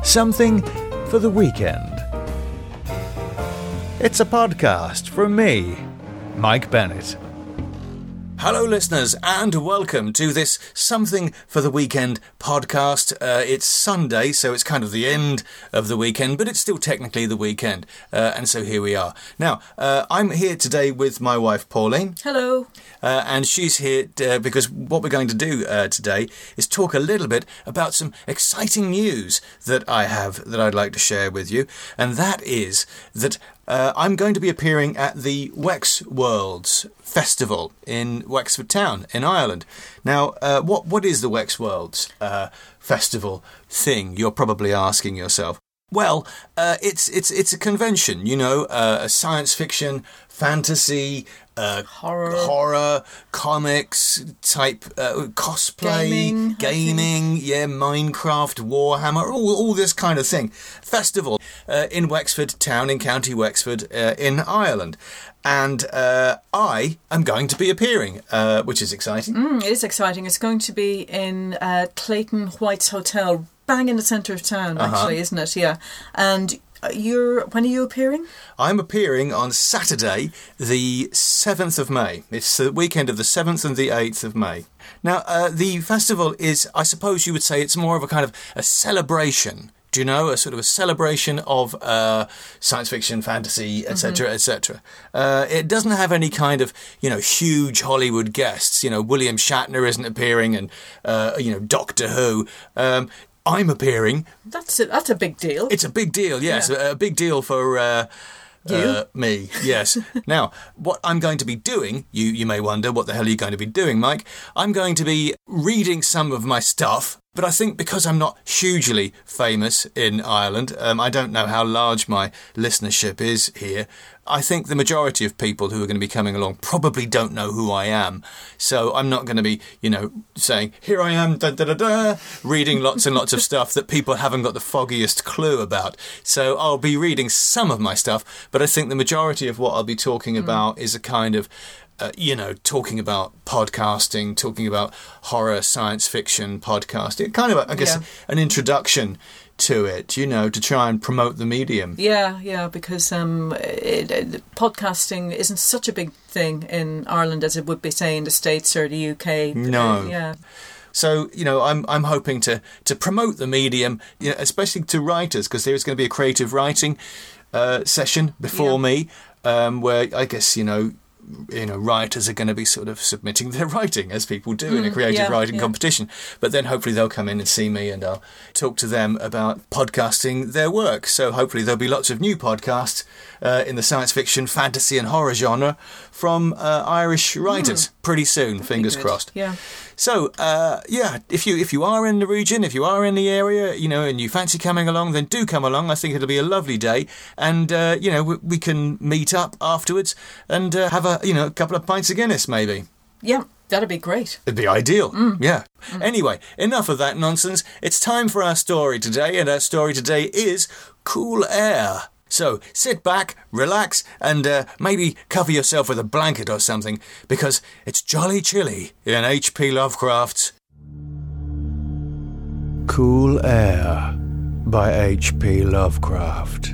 Something for the Weekend. It's a podcast from me, Mike Bennett. Hello listeners, and welcome to this Something for the Weekend podcast. It's Sunday, so it's kind of the end of the weekend, but it's still technically the weekend, and so here we are. Now, I'm here today with my wife Pauline. Hello. And she's here because what we're going to do today is talk a little bit about some exciting news that I have that I'd like to share with you, and that is that I'm going to be appearing at the Wexworlds Festival in Wexford Town in Ireland. Now, what is the Wexworlds Festival thing? You're probably asking yourself. Well, it's a convention, you know, a science fiction, fantasy, horror, comics type, cosplay, gaming, yeah, Minecraft, Warhammer, all this kind of thing. Festival in Wexford Town, in County Wexford, in Ireland. And I am going to be appearing, which is exciting. It is exciting. It's going to be in Clayton White's Hotel, bang in the centre of town, actually, isn't it? Yeah. And when are you appearing? I'm appearing on Saturday, the 7th of May. It's the weekend of the 7th and the 8th of May. Now, the festival is, I suppose you would say, it's more of a kind of a celebration. Do you know, a sort of a celebration of science fiction, fantasy, etc., etc. It doesn't have any kind of, you know, huge Hollywood guests. You know, William Shatner isn't appearing, and you know, Doctor Who. I'm appearing. That's a big deal. It's a big deal, yes, a big deal for me, yes. Now, what I'm going to be doing, you may wonder, what the hell are you going to be doing, Mike? I'm going to be reading some of my stuff. But I think because I'm not hugely famous in Ireland, I don't know how large my listenership is here. I think the majority of people who are going to be coming along probably don't know who I am. So I'm not going to be, you know, saying, here I am, da da da da, reading lots and lots of stuff that people haven't got the foggiest clue about. So I'll be reading some of my stuff, but I think the majority of what I'll be talking about is a kind of you know, talking about podcasting, talking about horror, science fiction podcasting, kind of, I guess, an introduction to it, you know, to try and promote the medium. Yeah, because podcasting isn't such a big thing in Ireland as it would be, say, in the States or the UK. No. Yeah. So, you know, I'm hoping to promote the medium, you know, especially to writers, because there's going to be a creative writing session before me, where I guess, you know, writers are going to be sort of submitting their writing, as people do in a creative writing competition. But then hopefully they'll come in and see me, and I'll talk to them about podcasting their work. So hopefully there'll be lots of new podcasts in the science fiction, fantasy and horror genre from Irish writers pretty soon, fingers crossed. Yeah. So, if you are in the region, if you are in the area, you know, and you fancy coming along, then do come along. I think it'll be a lovely day. And, you know, we can meet up afterwards and have a couple of pints of Guinness, maybe. Yeah, that'd be great. It'd be ideal, yeah. Anyway, enough of that nonsense. It's time for our story today, and our story today is Cool Air. So sit back, relax, and maybe cover yourself with a blanket or something, because it's jolly chilly in H.P. Lovecraft's Cool Air by H.P. Lovecraft.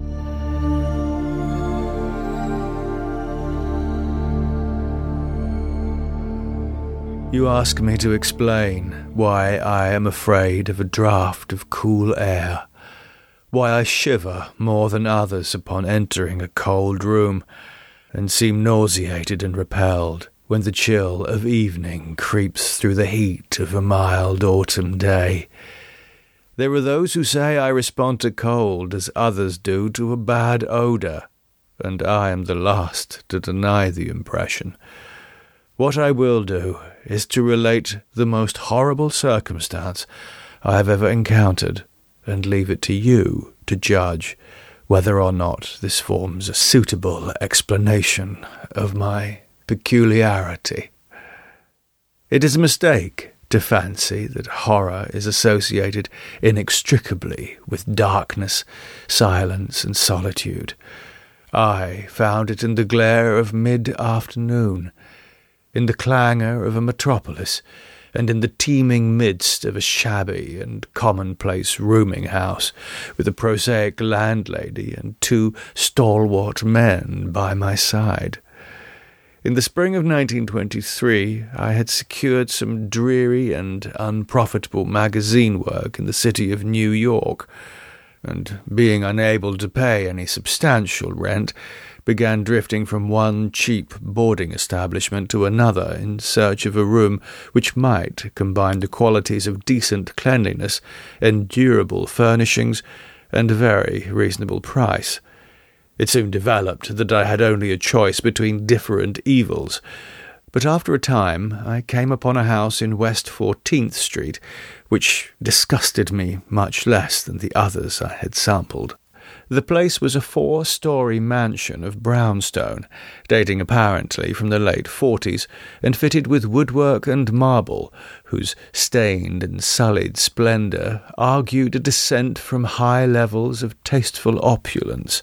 You ask me to explain why I am afraid of a draught of cool air, why I shiver more than others upon entering a cold room, and seem nauseated and repelled when the chill of evening creeps through the heat of a mild autumn day. There are those who say I respond to cold as others do to a bad odour, and I am the last to deny the impression. What I will do is to relate the most horrible circumstance I have ever encountered, and leave it to you to judge whether or not this forms a suitable explanation of my peculiarity. It is a mistake to fancy that horror is associated inextricably with darkness, silence, and solitude. I found it in the glare of mid-afternoon, in the clangour of a metropolis, and in the teeming midst of a shabby and commonplace rooming house, with a prosaic landlady and 2 stalwart men by my side. In the spring of 1923, I had secured some dreary and unprofitable magazine work in the city of New York, and being unable to pay any substantial rent, began drifting from one cheap boarding establishment to another in search of a room which might combine the qualities of decent cleanliness, endurable furnishings, and a very reasonable price. It soon developed that I had only a choice between different evils, but after a time I came upon a house in West 14th Street, which disgusted me much less than the others I had sampled. The place was a 4-story mansion of brownstone, dating apparently from the late 40s, and fitted with woodwork and marble, whose stained and sullied splendour argued a descent from high levels of tasteful opulence.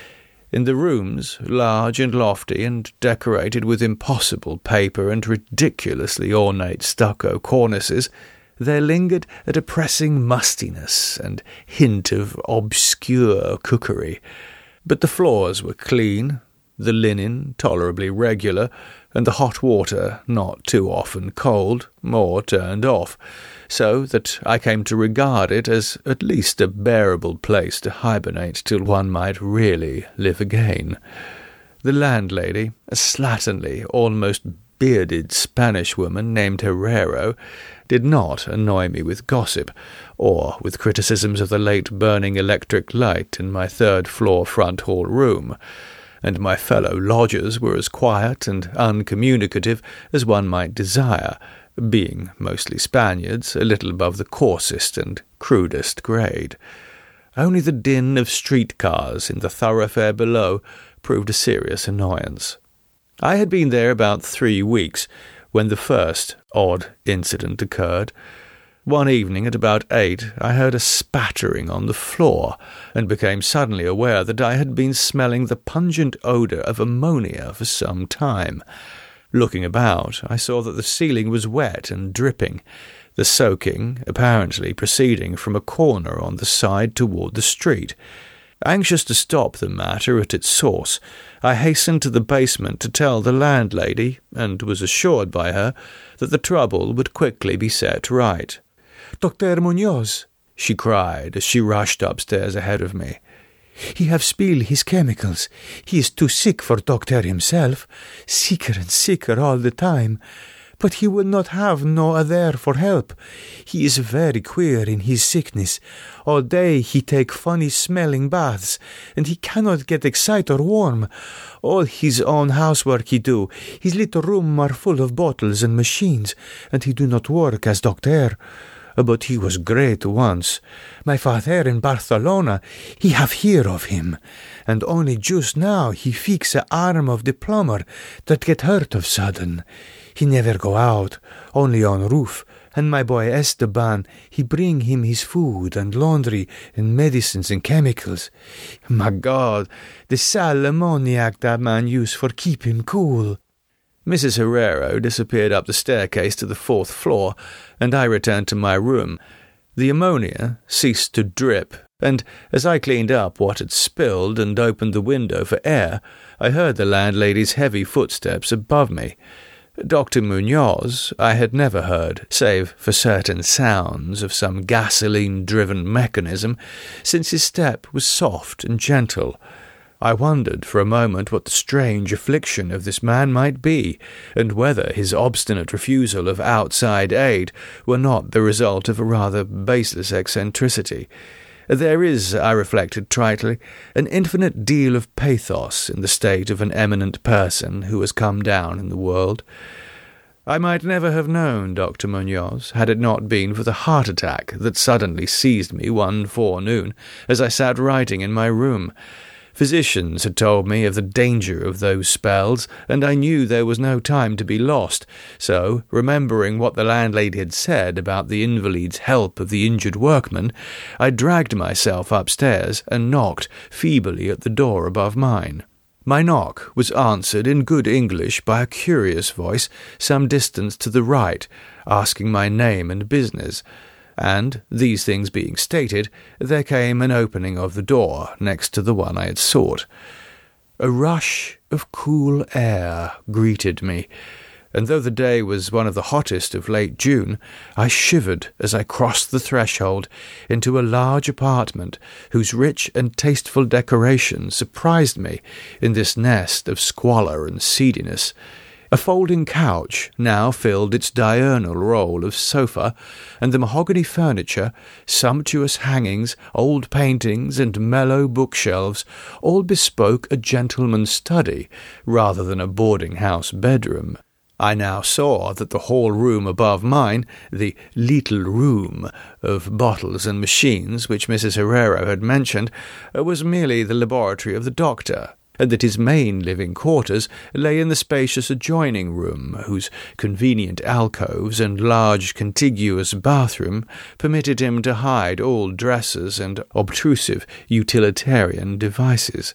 In the rooms, large and lofty, and decorated with impossible paper and ridiculously ornate stucco cornices, there lingered a depressing mustiness and hint of obscure cookery. But the floors were clean, the linen tolerably regular, and the hot water not too often cold or turned off, so that I came to regard it as at least a bearable place to hibernate till one might really live again. The landlady, a slatternly, almost bearded Spanish woman named Herrero, did not annoy me with gossip, or with criticisms of the late burning electric light in my 3rd-floor front hall room, and my fellow lodgers were as quiet and uncommunicative as one might desire, being mostly Spaniards, a little above the coarsest and crudest grade. Only the din of streetcars in the thoroughfare below proved a serious annoyance. I had been there about 3 weeks when the first odd incident occurred. One evening at about 8, I heard a spattering on the floor, and became suddenly aware that I had been smelling the pungent odour of ammonia for some time. Looking about, I saw that the ceiling was wet and dripping, the soaking apparently proceeding from a corner on the side toward the street. Anxious to stop the matter at its source, I hastened to the basement to tell the landlady, and was assured by her that the trouble would quickly be set right. "Dr. Munoz," she cried as she rushed upstairs ahead of me. "He have spilled his chemicals. He is too sick for doctor himself, sicker and sicker all the time. But he will not have no other for help. He is very queer in his sickness. All day he take funny-smelling baths, and he cannot get excite or warm. All his own housework he do. His little room are full of bottles and machines, and he do not work as doctor. But he was great once. My father in Barcelona, he have hear of him, and only just now he fix a arm of the plumber that get hurt of sudden. He never go out, only on roof, and my boy Esteban, he bring him his food and laundry and medicines and chemicals. My God, the sal ammoniac that man use for keep him cool." Mrs. Herrero disappeared up the staircase to the 4th floor, and I returned to my room. The ammonia ceased to drip, and as I cleaned up what had spilled and opened the window for air, I heard the landlady's heavy footsteps above me. Dr. Munoz I had never heard, save for certain sounds of some gasoline-driven mechanism, since his step was soft and gentle. I wondered for a moment what the strange affliction of this man might be, and whether his obstinate refusal of outside aid were not the result of a rather baseless eccentricity. There is, I reflected tritely, an infinite deal of pathos in the state of an eminent person who has come down in the world. I might never have known Dr. Munoz had it not been for the heart attack that suddenly seized me one forenoon as I sat writing in my room. Physicians had told me of the danger of those spells, and I knew there was no time to be lost, so, remembering what the landlady had said about the invalid's help of the injured workman, I dragged myself upstairs and knocked feebly at the door above mine. My knock was answered in good English by a curious voice some distance to the right, asking my name and business, and, these things being stated, there came an opening of the door next to the one I had sought. A rush of cool air greeted me, and though the day was one of the hottest of late June, I shivered as I crossed the threshold into a large apartment whose rich and tasteful decoration surprised me in this nest of squalor and seediness. A folding couch now filled its diurnal role of sofa, and the mahogany furniture, sumptuous hangings, old paintings, and mellow bookshelves all bespoke a gentleman's study rather than a boarding-house bedroom. I now saw that the hall room above mine, the little room of bottles and machines which Mrs. Herrero had mentioned, was merely the laboratory of the doctor, and that his main living quarters lay in the spacious adjoining room, whose convenient alcoves and large contiguous bathroom permitted him to hide all dressers and obtrusive utilitarian devices.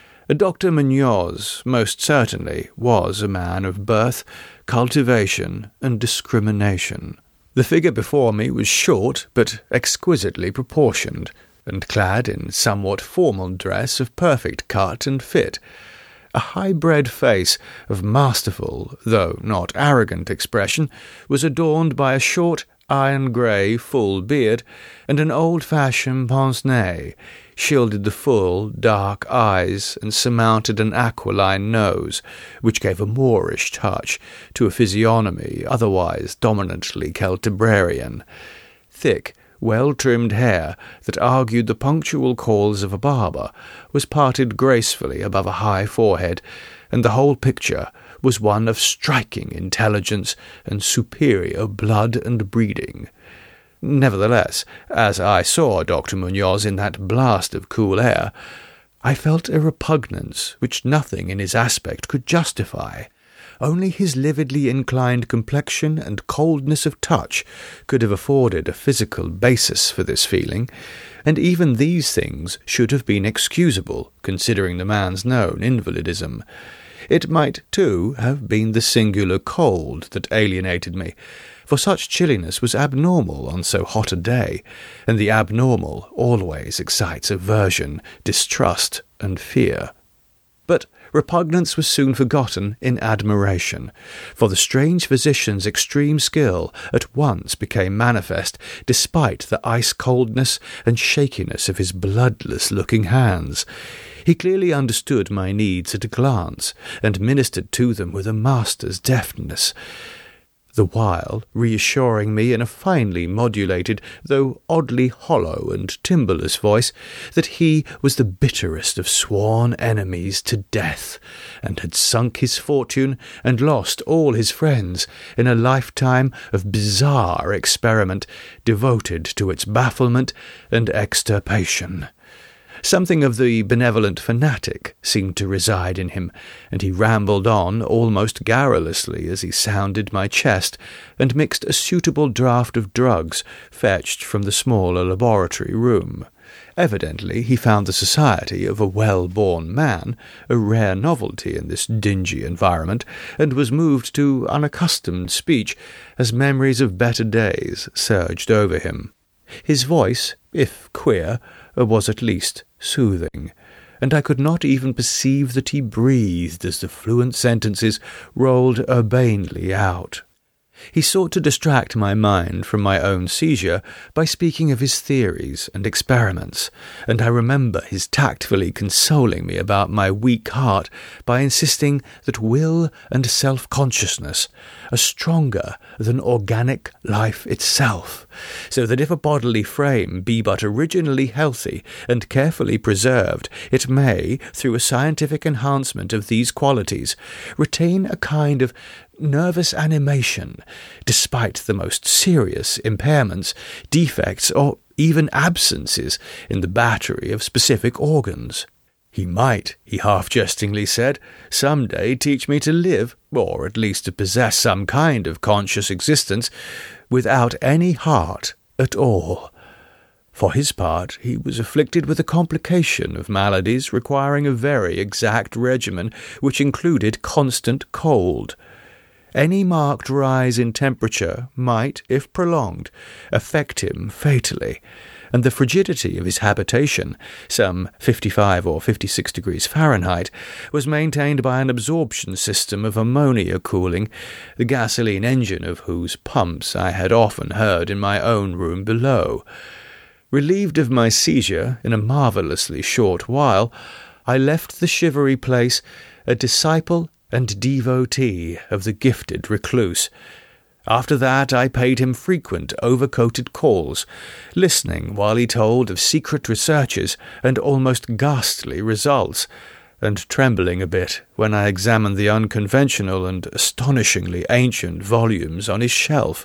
Dr. Munoz most certainly was a man of birth, cultivation, and discrimination. The figure before me was short, but exquisitely proportioned, and clad in somewhat formal dress of perfect cut and fit. A high-bred face of masterful, though not arrogant expression, was adorned by a short, iron-grey, full beard, and an old-fashioned pince-nez shielded the full, dark eyes and surmounted an aquiline nose, which gave a Moorish touch to a physiognomy otherwise dominantly Celtibrarian. Thick, well-trimmed hair that argued the punctual calls of a barber was parted gracefully above a high forehead, and the whole picture was one of striking intelligence and superior blood and breeding. Nevertheless, as I saw Dr. Munoz in that blast of cool air, I felt a repugnance which nothing in his aspect could justify. Only his lividly inclined complexion and coldness of touch could have afforded a physical basis for this feeling, and even these things should have been excusable, considering the man's known invalidism. It might, too, have been the singular cold that alienated me, for such chilliness was abnormal on so hot a day, and the abnormal always excites aversion, distrust, and fear. But repugnance was soon forgotten in admiration, for the strange physician's extreme skill at once became manifest, despite the ice-coldness and shakiness of his bloodless-looking hands. He clearly understood my needs at a glance, and ministered to them with a master's deftness, the while reassuring me in a finely modulated, though oddly hollow and timbreless voice, that he was the bitterest of sworn enemies to death, and had sunk his fortune and lost all his friends in a lifetime of bizarre experiment devoted to its bafflement and extirpation. Something of the benevolent fanatic seemed to reside in him, and he rambled on almost garrulously as he sounded my chest and mixed a suitable draught of drugs fetched from the smaller laboratory room. Evidently he found the society of a well-born man a rare novelty in this dingy environment, and was moved to unaccustomed speech as memories of better days surged over him. His voice, if queer, was at least soothing, and I could not even perceive that he breathed as the fluent sentences rolled urbanely out. He sought to distract my mind from my own seizure by speaking of his theories and experiments, and I remember his tactfully consoling me about my weak heart by insisting that will and self-consciousness are stronger than organic life itself, so that if a bodily frame be but originally healthy and carefully preserved, it may, through a scientific enhancement of these qualities, retain a kind of nervous animation, despite the most serious impairments, defects, or even absences in the battery of specific organs. He might, he half-jestingly said, some day teach me to live, or at least to possess some kind of conscious existence, without any heart at all. For his part, he was afflicted with a complication of maladies requiring a very exact regimen, which included constant cold. Any marked rise in temperature might, if prolonged, affect him fatally, and the frigidity of his habitation, some 55 or 56 degrees Fahrenheit, was maintained by an absorption system of ammonia cooling, the gasoline engine of whose pumps I had often heard in my own room below. Relieved of my seizure in a marvellously short while, I left the shivery place a disciple and devotee of the gifted recluse. After that I paid him frequent overcoated calls, listening while he told of secret researches and almost ghastly results, and trembling a bit when I examined the unconventional and astonishingly ancient volumes on his shelf.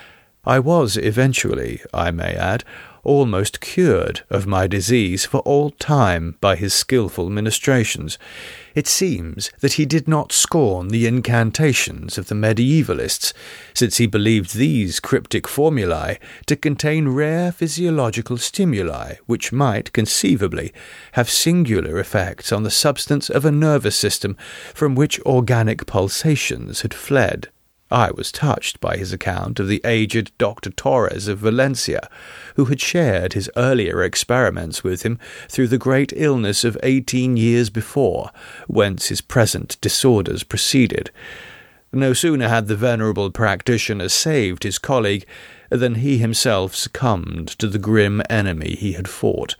I was eventually, I may add, almost cured of my disease for all time by his skilful ministrations. It seems that he did not scorn the incantations of the medievalists, since he believed these cryptic formulae to contain rare physiological stimuli which might conceivably have singular effects on the substance of a nervous system from which organic pulsations had fled. I was touched by his account of the aged Dr. Torres of Valencia, who had shared his earlier experiments with him through the great illness of 18 years before, whence his present disorders proceeded. No sooner had the venerable practitioner saved his colleague than he himself succumbed to the grim enemy he had fought.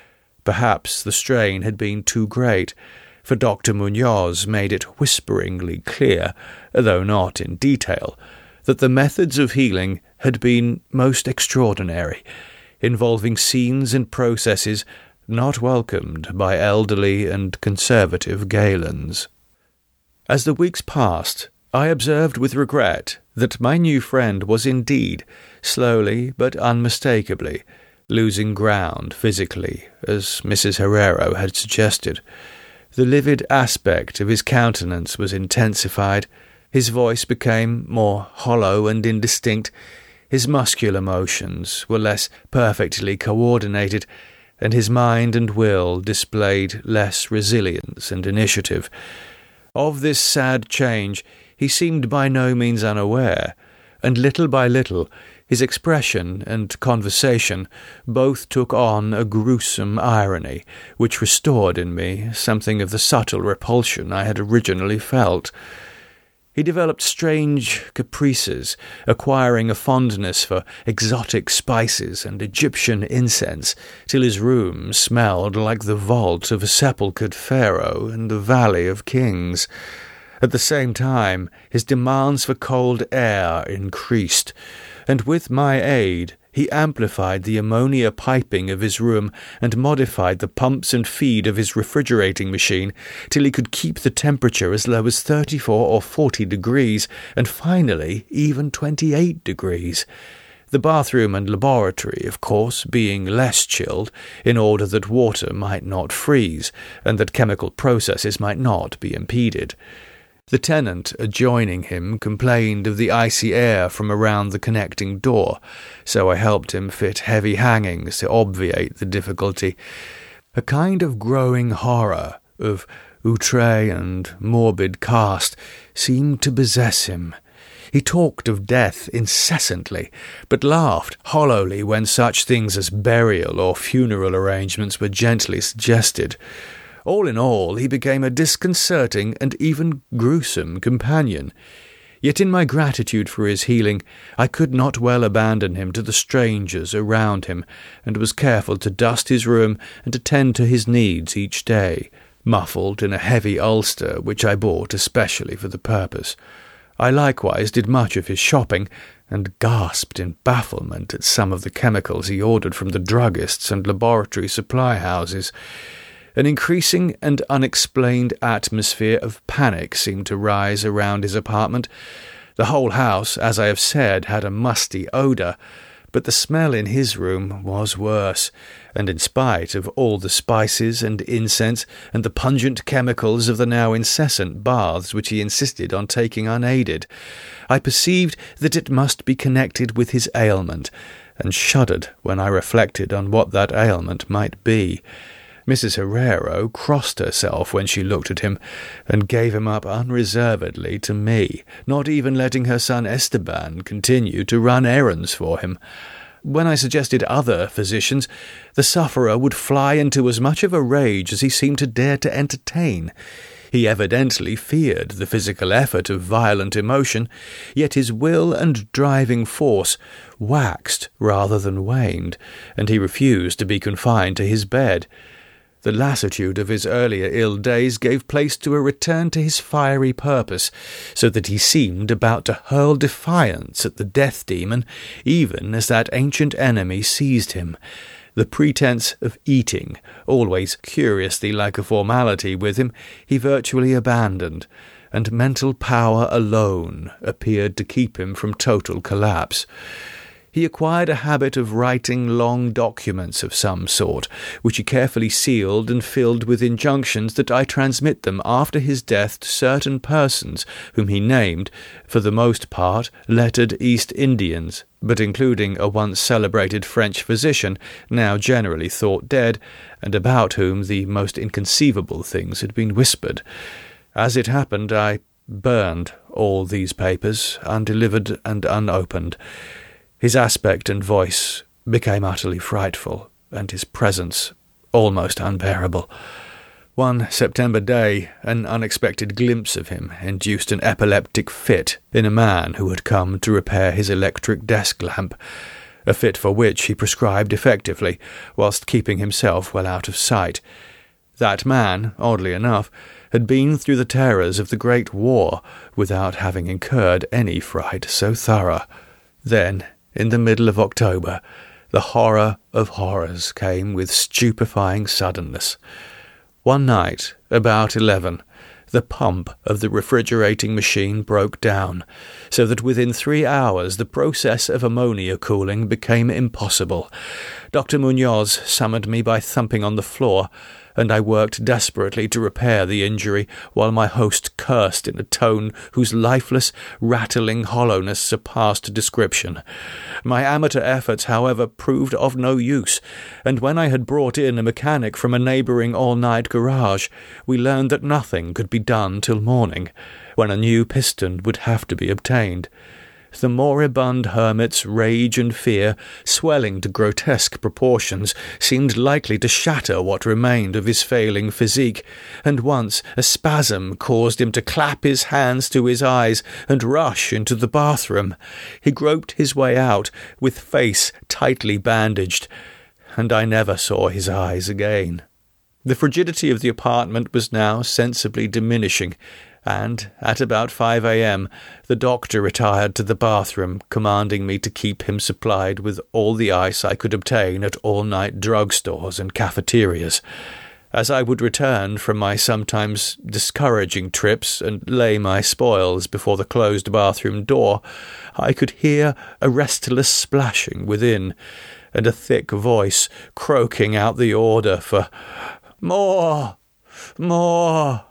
Perhaps the strain had been too great, for Dr. Munoz made it whisperingly clear, though not in detail, that the methods of healing had been most extraordinary, involving scenes and processes not welcomed by elderly and conservative Galens. As the weeks passed, I observed with regret that my new friend was indeed, slowly but unmistakably, losing ground physically, as Mrs. Herrero had suggested. The livid aspect of his countenance was intensified, his voice became more hollow and indistinct, his muscular motions were less perfectly coordinated, and his mind and will displayed less resilience and initiative. Of this sad change he seemed by no means unaware, and little by little his expression and conversation both took on a gruesome irony, which restored in me something of the subtle repulsion I had originally felt. He developed strange caprices, acquiring a fondness for exotic spices and Egyptian incense, till his room smelled like the vault of a sepulchred pharaoh in the Valley of Kings. At the same time, his demands for cold air increased, and with my aid he amplified the ammonia piping of his room and modified the pumps and feed of his refrigerating machine till he could keep the temperature as low as 34 or 40 degrees, and finally even 28 degrees. The bathroom and laboratory, of course, being less chilled, in order that water might not freeze, and that chemical processes might not be impeded. The tenant adjoining him complained of the icy air from around the connecting door, so I helped him fit heavy hangings to obviate the difficulty. A kind of growing horror of outre and morbid cast seemed to possess him. He talked of death incessantly, but laughed hollowly when such things as burial or funeral arrangements were gently suggested. All in all, he became a disconcerting and even gruesome companion. Yet in my gratitude for his healing, I could not well abandon him to the strangers around him, and was careful to dust his room and attend to his needs each day, muffled in a heavy ulster which I bought especially for the purpose. I likewise did much of his shopping, and gasped in bafflement at some of the chemicals he ordered from the druggists and laboratory supply houses. An increasing and unexplained atmosphere of panic seemed to rise around his apartment. The whole house, as I have said, had a musty odour, but the smell in his room was worse, and in spite of all the spices and incense and the pungent chemicals of the now incessant baths which he insisted on taking unaided, I perceived that it must be connected with his ailment, and shuddered when I reflected on what that ailment might be. Mrs. Herrero crossed herself when she looked at him, and gave him up unreservedly to me, not even letting her son Esteban continue to run errands for him. When I suggested other physicians, the sufferer would fly into as much of a rage as he seemed to dare to entertain. He evidently feared the physical effort of violent emotion, yet his will and driving force waxed rather than waned, and he refused to be confined to his bed. The lassitude of his earlier ill days gave place to a return to his fiery purpose, so that he seemed about to hurl defiance at the death demon, even as that ancient enemy seized him. The pretence of eating, always curiously like a formality with him, he virtually abandoned, and mental power alone appeared to keep him from total collapse. He acquired a habit of writing long documents of some sort, which he carefully sealed and filled with injunctions that I transmit them after his death to certain persons whom he named, for the most part lettered East Indians, but including a once celebrated French physician, now generally thought dead, and about whom the most inconceivable things had been whispered. As it happened, I burned all these papers, undelivered and unopened. His aspect and voice became utterly frightful, and his presence almost unbearable. One September day, an unexpected glimpse of him induced an epileptic fit in a man who had come to repair his electric desk lamp, a fit for which he prescribed effectively, whilst keeping himself well out of sight. That man, oddly enough, had been through the terrors of the Great War without having incurred any fright so thorough. Then, in the middle of October, the horror of horrors came with stupefying suddenness. One night, about 11, the pump of the refrigerating machine broke down, so that within 3 hours the process of ammonia cooling became impossible. Dr. Munoz summoned me by thumping on the floor, and I worked desperately to repair the injury, while my host cursed in a tone whose lifeless, rattling hollowness surpassed description. My amateur efforts, however, proved of no use, and when I had brought in a mechanic from a neighbouring all-night garage, we learned that nothing could be done till morning, when a new piston would have to be obtained. The moribund hermit's rage and fear, swelling to grotesque proportions, seemed likely to shatter what remained of his failing physique, and once a spasm caused him to clap his hands to his eyes and rush into the bathroom. He groped his way out, with face tightly bandaged, and I never saw his eyes again. The frigidity of the apartment was now sensibly diminishing, and at about 5 a.m. the doctor retired to the bathroom, commanding me to keep him supplied with all the ice I could obtain at all-night drugstores and cafeterias. As I would return from my sometimes discouraging trips and lay my spoils before the closed bathroom door, I could hear a restless splashing within, and a thick voice croaking out the order for "More! More!"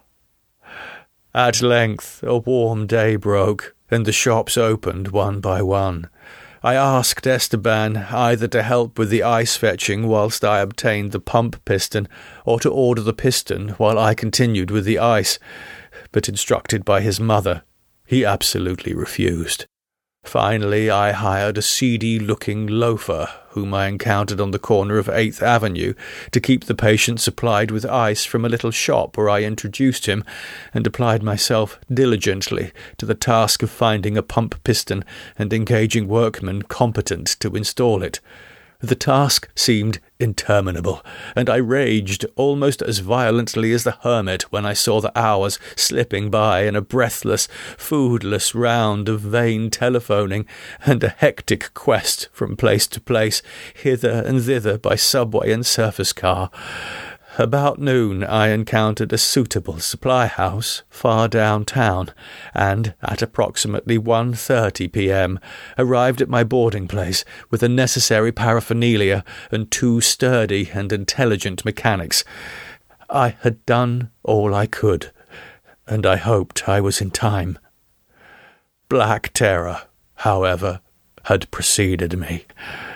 At length a warm day broke, and the shops opened one by one. I asked Esteban either to help with the ice-fetching whilst I obtained the pump piston, or to order the piston while I continued with the ice, but instructed by his mother, he absolutely refused. Finally, I hired a seedy-looking loafer, whom I encountered on the corner of 8th Avenue, to keep the patient supplied with ice from a little shop where I introduced him, and applied myself diligently to the task of finding a pump piston and engaging workmen competent to install it. The task seemed interminable, and I raged almost as violently as the hermit when I saw the hours slipping by in a breathless, foodless round of vain telephoning and a hectic quest from place to place, hither and thither by subway and surface car. About noon I encountered a suitable supply house far downtown, and at approximately 1:30 p.m. arrived at my boarding place with the necessary paraphernalia and 2 sturdy and intelligent mechanics. I had done all I could, and I hoped I was in time. Black terror, however, had preceded me.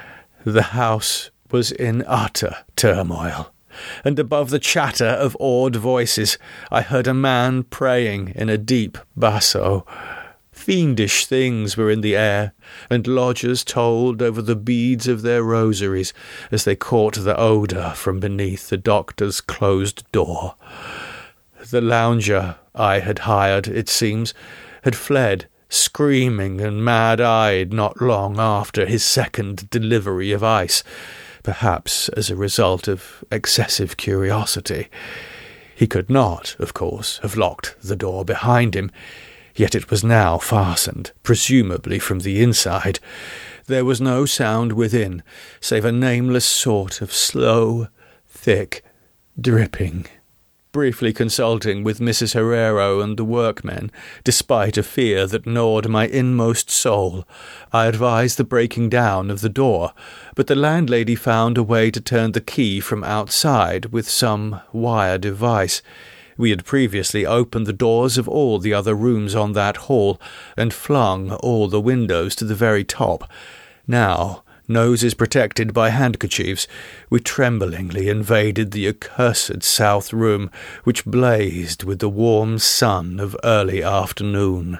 The house was in utter turmoil, and above the chatter of awed voices I heard a man praying in a deep basso. Fiendish things were in the air, and lodgers told over the beads of their rosaries as they caught the odour from beneath the doctor's closed door. The lounger I had hired, it seems, had fled, screaming and mad-eyed, not long after his second delivery of ice, perhaps as a result of excessive curiosity. He could not, of course, have locked the door behind him, yet it was now fastened, presumably from the inside. There was no sound within, save a nameless sort of slow, thick dripping. Briefly consulting with Mrs. Herrero and the workmen, despite a fear that gnawed my inmost soul, I advised the breaking down of the door, but the landlady found a way to turn the key from outside with some wire device. We had previously opened the doors of all the other rooms on that hall, and flung all the windows to the very top. Now, noses protected by handkerchiefs, we tremblingly invaded the accursed south room, which blazed with the warm sun of early afternoon.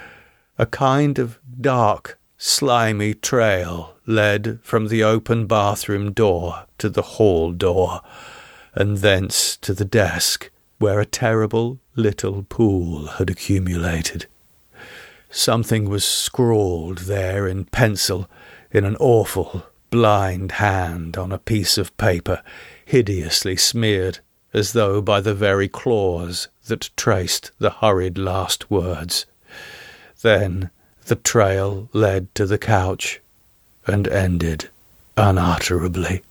A kind of dark, slimy trail led from the open bathroom door to the hall door, and thence to the desk, where a terrible little pool had accumulated. Something was scrawled there in pencil, in an awful, blind hand on a piece of paper, hideously smeared, as though by the very claws that traced the hurried last words. Then the trail led to the couch, and ended unutterably.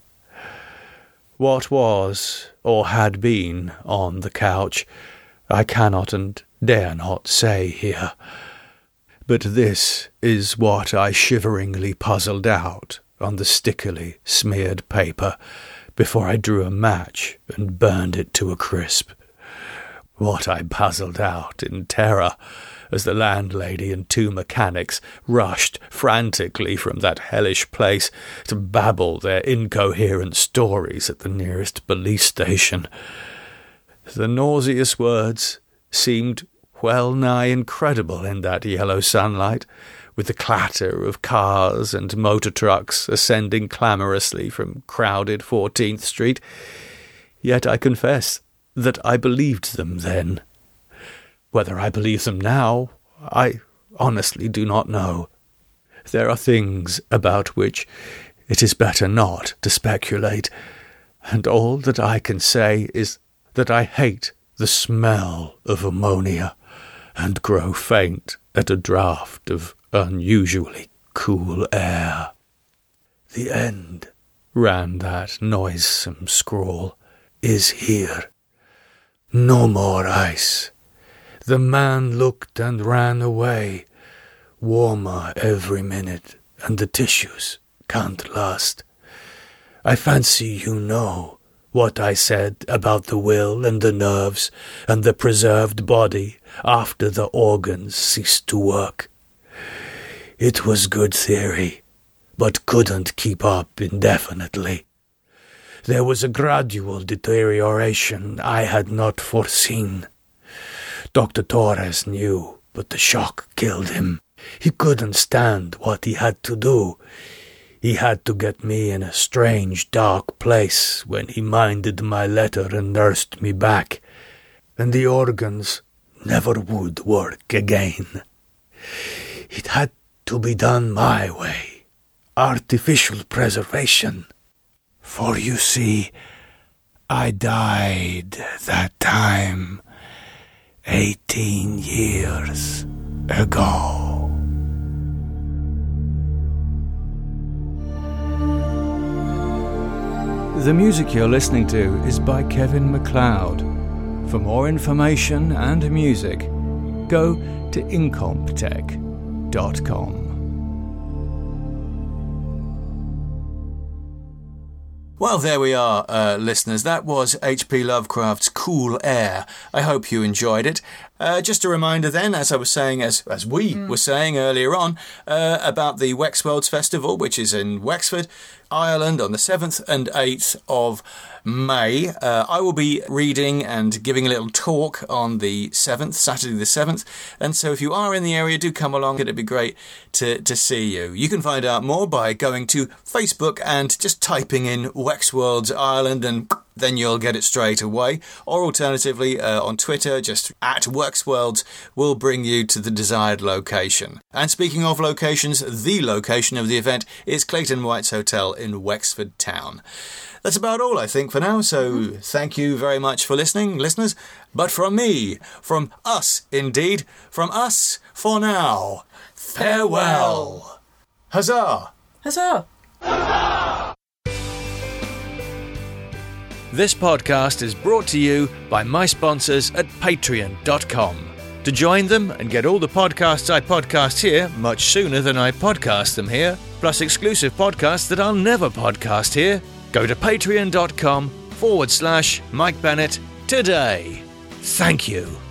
What was, or had been, on the couch, I cannot and dare not say here. But this is what I shiveringly puzzled out on the stickily smeared paper before I drew a match and burned it to a crisp. What I puzzled out in terror as the landlady and two mechanics rushed frantically from that hellish place to babble their incoherent stories at the nearest police station. The nauseous words seemed well-nigh incredible in that yellow sunlight, with the clatter of cars and motor trucks ascending clamorously from crowded 14th Street. Yet I confess that I believed them then. Whether I believe them now, I honestly do not know. There are things about which it is better not to speculate, and all that I can say is that I hate the smell of ammonia, and grow faint at a draught of unusually cool air. The end, ran that noisome scrawl, is here. No more ice. The man looked and ran away, warmer every minute, and the tissues can't last. I fancy you know what I said about the will and the nerves and the preserved body after the organs ceased to work. It was good theory, but couldn't keep up indefinitely. There was a gradual deterioration I had not foreseen. Dr. Torres knew, but the shock killed him. He couldn't stand what he had to do. He had to get me in a strange, dark place when he minded my letter and nursed me back, and the organs never would work again. It had to be done my way, artificial preservation. For you see, I died that time 18 years ago. The music you're listening to is by Kevin MacLeod. For more information and music, go to incomptech.com. Well, there we are, listeners. That was H.P. Lovecraft's Cool Air. I hope you enjoyed it. Just a reminder then, as I was saying, as we were saying earlier on, about the Wexworlds Festival, which is in Wexford, Ireland on the 7th and 8th of May. I will be reading and giving a little talk on the 7th, Saturday the 7th. And so if you are in the area, do come along. It'd be great to see you. You can find out more by going to Facebook and just typing in Wexworlds Ireland, and then you'll get it straight away. Or alternatively, on Twitter, just @Wexworlds will bring you to the desired location. And speaking of locations, the location of the event is Clayton White's Hotel in Wexford Town. That's about all, I think, for now. So thank you very much for listening, listeners. But from me, from us, indeed, from us for now, farewell. Huzzah! Huzzah! This podcast is brought to you by my sponsors at patreon.com. To join them and get all the podcasts I podcast here much sooner than I podcast them here, plus exclusive podcasts that I'll never podcast here, go to patreon.com/Mike Bennett today. Thank you.